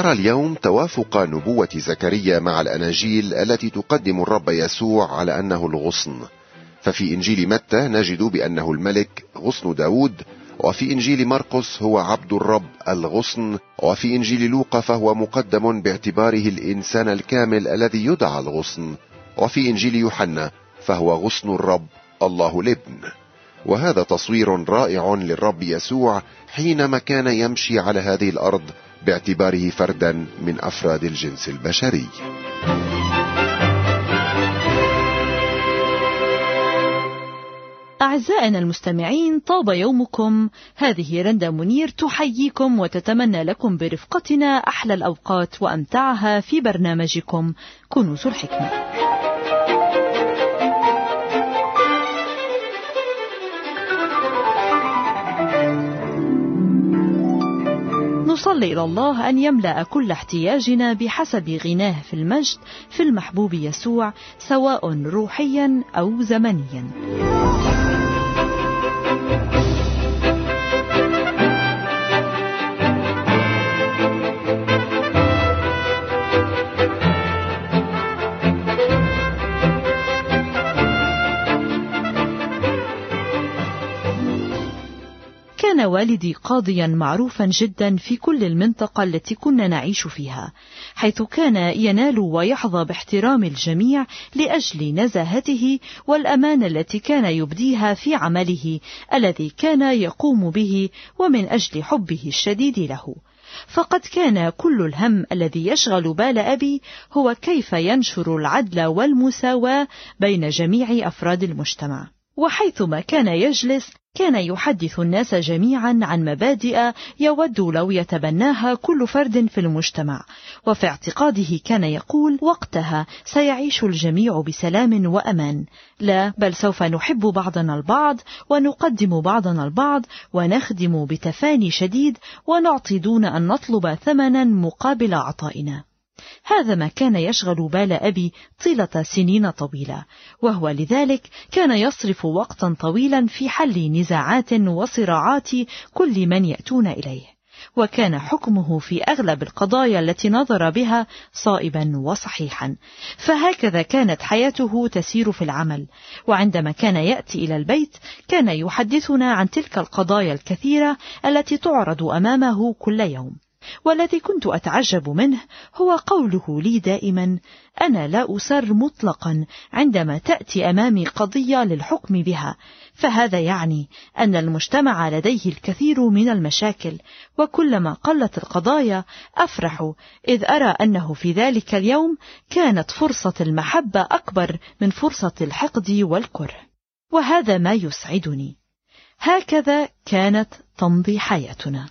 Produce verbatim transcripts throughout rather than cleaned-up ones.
نرى اليوم توافق نبوة زكريا مع الأناجيل التي تقدم الرب يسوع على أنه الغصن. ففي إنجيل متى نجد بأنه الملك غصن داود، وفي إنجيل مرقس هو عبد الرب الغصن، وفي إنجيل لوقا فهو مقدم باعتباره الإنسان الكامل الذي يدعى الغصن، وفي إنجيل يوحنا فهو غصن الرب الله الابن. وهذا تصوير رائع للرب يسوع حينما كان يمشي على هذه الأرض باعتباره فردا من أفراد الجنس البشري. أعزائنا المستمعين، طاب يومكم. هذه رندا منير تحييكم وتتمنى لكم برفقتنا أحلى الأوقات وأمتعها في برنامجكم كنوز الحكمة. نصلي إلى الله أن يملأ كل احتياجنا بحسب غناه في المجد في المحبوب يسوع، سواء روحيا أو زمنيا. كان والدي قاضيا معروفا جدا في كل المنطقة التي كنا نعيش فيها، حيث كان ينال ويحظى باحترام الجميع لأجل نزاهته والأمانة التي كان يبديها في عمله الذي كان يقوم به، ومن أجل حبه الشديد له. فقد كان كل الهم الذي يشغل بال أبي هو كيف ينشر العدل والمساواة بين جميع أفراد المجتمع. وحيثما كان يجلس كان يحدث الناس جميعا عن مبادئ يود لو يتبناها كل فرد في المجتمع، وفي اعتقاده كان يقول: وقتها سيعيش الجميع بسلام وأمان، لا بل سوف نحب بعضنا البعض ونقدم بعضنا البعض ونخدم بتفاني شديد ونعطي دون أن نطلب ثمنا مقابل عطائنا. هذا ما كان يشغل بال أبي طيلة سنين طويلة، وهو لذلك كان يصرف وقتا طويلا في حل نزاعات وصراعات كل من يأتون إليه، وكان حكمه في أغلب القضايا التي نظر بها صائبا وصحيحا. فهكذا كانت حياته تسير في العمل، وعندما كان يأتي إلى البيت كان يحدثنا عن تلك القضايا الكثيرة التي تعرض أمامه كل يوم. والذي كنت أتعجب منه هو قوله لي دائما: أنا لا أسر مطلقا عندما تأتي أمامي قضية للحكم بها، فهذا يعني أن المجتمع لديه الكثير من المشاكل، وكلما قلت القضايا أفرح، إذ أرى أنه في ذلك اليوم كانت فرصة المحبة أكبر من فرصة الحقد والكره، وهذا ما يسعدني. هكذا كانت تمضي حياتنا.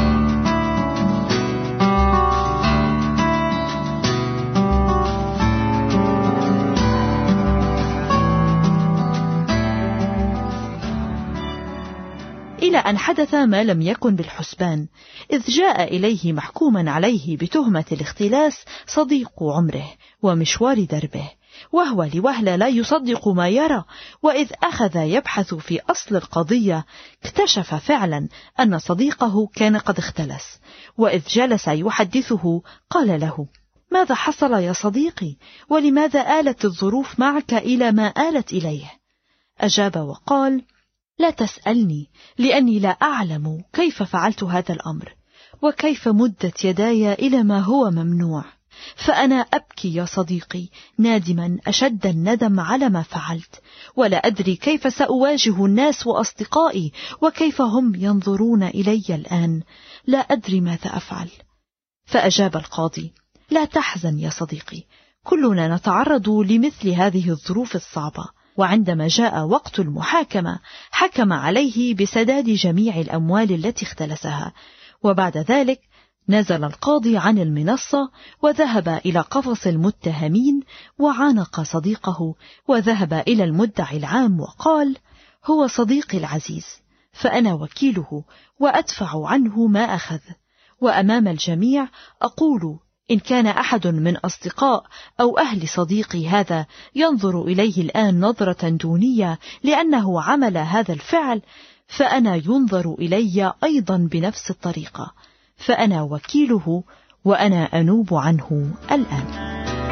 إلى أن حدث ما لم يكن بالحسبان، إذ جاء إليه محكوما عليه بتهمة الاختلاس صديق عمره ومشوار دربه، وهو لوهلة لا يصدق ما يرى. وإذ أخذ يبحث في أصل القضية اكتشف فعلا أن صديقه كان قد اختلس. وإذ جلس يحدثه قال له: ماذا حصل يا صديقي؟ ولماذا آلت الظروف معك إلى ما آلت إليه؟ أجاب وقال: لا تسألني، لأني لا أعلم كيف فعلت هذا الأمر، وكيف مدت يداي إلى ما هو ممنوع. فأنا أبكي يا صديقي نادما أشد الندم على ما فعلت، ولا أدري كيف سأواجه الناس وأصدقائي، وكيف هم ينظرون إلي الآن. لا أدري ماذا أفعل. فأجاب القاضي: لا تحزن يا صديقي، كلنا نتعرض لمثل هذه الظروف الصعبة. وعندما جاء وقت المحاكمة حكم عليه بسداد جميع الأموال التي اختلسها. وبعد ذلك نزل القاضي عن المنصة وذهب إلى قفص المتهمين وعانق صديقه، وذهب إلى المدعي العام وقال: هو صديقي العزيز، فأنا وكيله وأدفع عنه ما أخذ. وأمام الجميع أقول: إن كان أحد من أصدقاء أو أهل صديقي هذا ينظر إليه الآن نظرة دونية لأنه عمل هذا الفعل، فأنا ينظر إلي أيضا بنفس الطريقة، فأنا وكيله وأنا أنوب عنه الآن.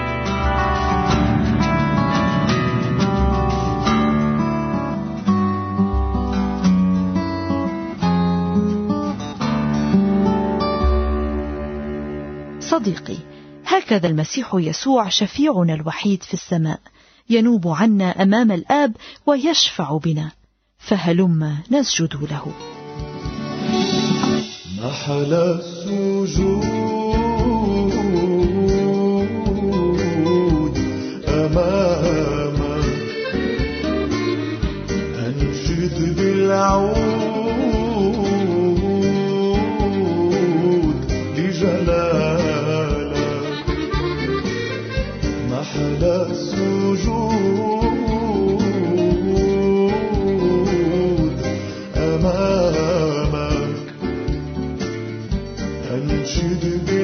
صديقي، هكذا المسيح يسوع شفيعنا الوحيد في السماء، ينوب عنا أمام الآب ويشفع بنا، فهلم نسجد له. محل السجود أمامك، أنشد بالعود لجلالك. محل السجود أمامك، أنشد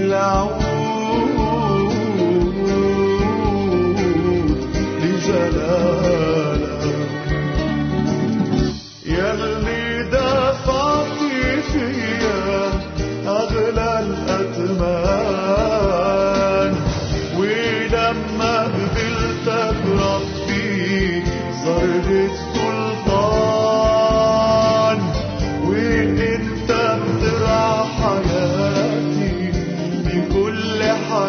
بالعود لجلالك. يلي دفعت فيا أغلى الأثمان، ولما قبلتك ربي صرت السلطان، وانت بترعى حياتي بكل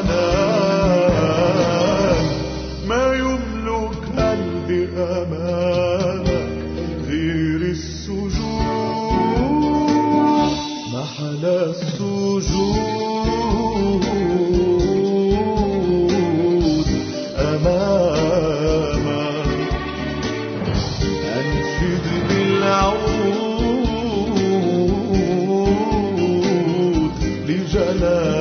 حنان. ما يملك قلبي أمامك غير السجود. محل السجود أمامك، أنشد بالعود لجلالك.